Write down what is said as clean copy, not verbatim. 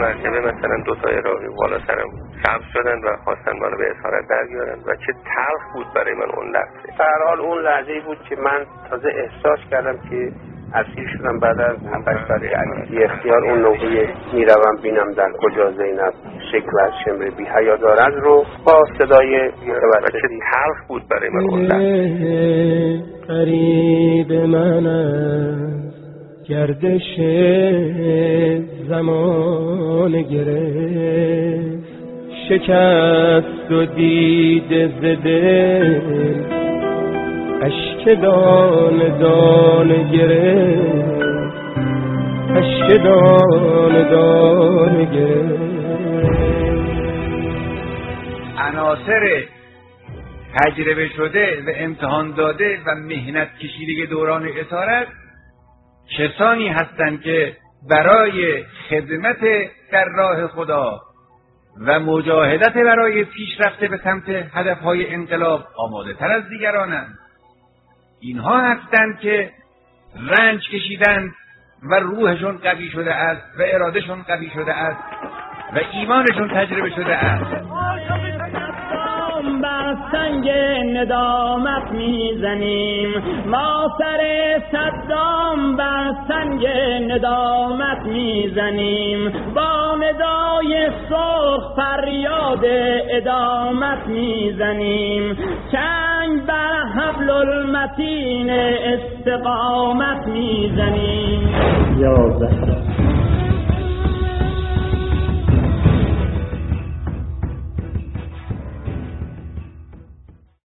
مرتبه مثلا 2 تا عراقی بالا سرم سبز شدن و خواستن منو به اسارت در بیارن و چه تلخ بود برای من اون لحظه. در حال اون لحظه‌ای بود که من تازه احساس کردم که اسیر شدم بعد از 7 سال بی اختیار اون نوعی میروم بینم در کجا زینب شکل از شمر بی حیا دارد رو با صدای چه تلخ بود برای من اون لحظه. قریب من از گردش زمان گرفت شکست و دید زده اشک دان دان گرفت اشک دان دان گرفت. عناصر تجربه شده و امتحان داده و مهنت کشیده دوران اسارت کسانی هستند که برای خدمت در راه خدا و مجاهدت برای پیشرفت به سمت هدفهای انقلاب آماده تر از دیگرانند. اینها هستند که رنج کشیدند و روحشون قوی شده است و ارادهشون قوی شده است و ایمانشون تجربه شده است. بر سنگ ندامت میزنیم ما سر صدام بر سنگ ندامت میزنیم با ندای سرخ فریاد ادامت میزنیم چنگ بر حبل المتین استقامت میزنیم. یا زهرا